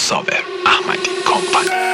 صابر احمدی کمپانی.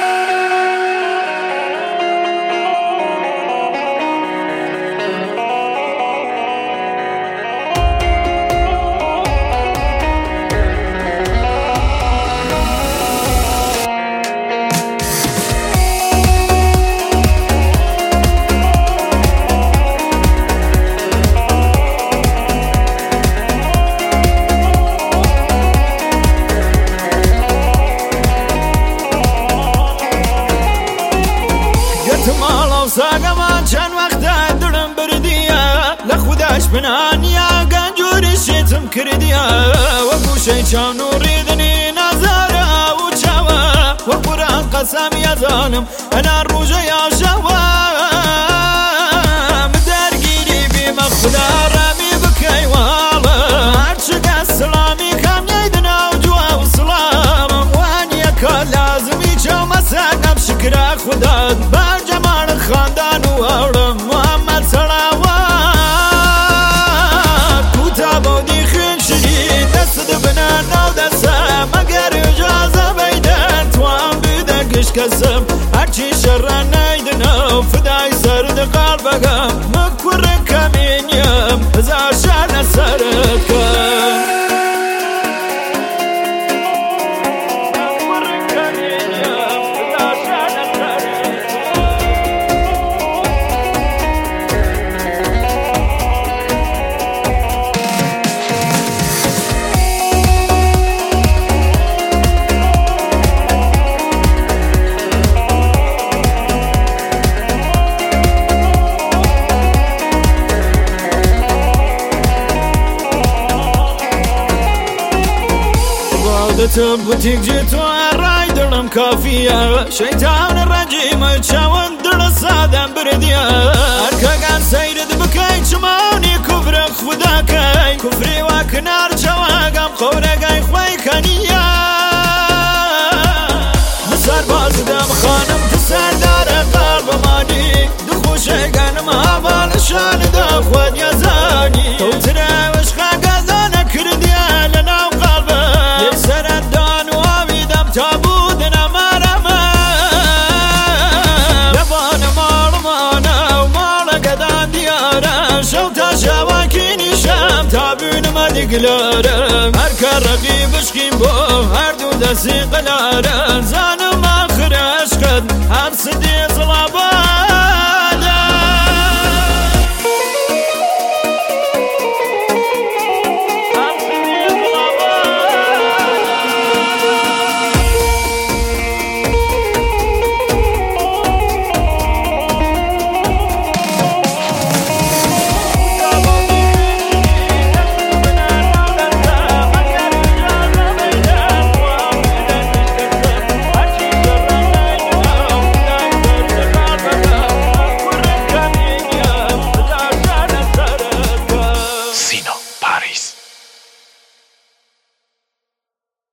ساقمان چند وقت درم بردیه لخودش بنانیا گنجوری شیتم کردیه و گوشه چاو نوری دنی نظاره و چاوه و قرآن قسم یا ظالم انا روژه یا شوه مدرگیری بیم خدا رمی بکی والا هرچک السلامی کم ییدنا و جوا و سلام وانیه که لازمی چاو مساقم شکر خدا برجمان خاندان و اولم محمد صلوات کوتا بودی خین شدی دست بنا نو دسته مگر اجازه بیدن توان بیده گش کسم هرچی شر نیدنو فدای سرد قلبگم مکور کمینیم هزار شر نسرد کن عادتم بوتیک جیتو رای دلم کافیه شیطان رجیم چاون دل سادم بردیه ارکگان سیرد بکی چمانی کفر خدا کی کفری و کنار چواگم خورگای خوی کنیه مسار بازدم خانم تسردار قلب مانی دخوشه گنم حوال شان دا خود یزانی تو تراوش خاگازانه کردیه لناو قلبه سردان و آویدم تا بودن مرمه لبان مال مانه و مال قدان دیاره شو تا شواکی نیشم تا بینم دیگلاره هر کار رقیبش کیم با هر دو دستی قلاره زانم آخر عشقت هر صدیق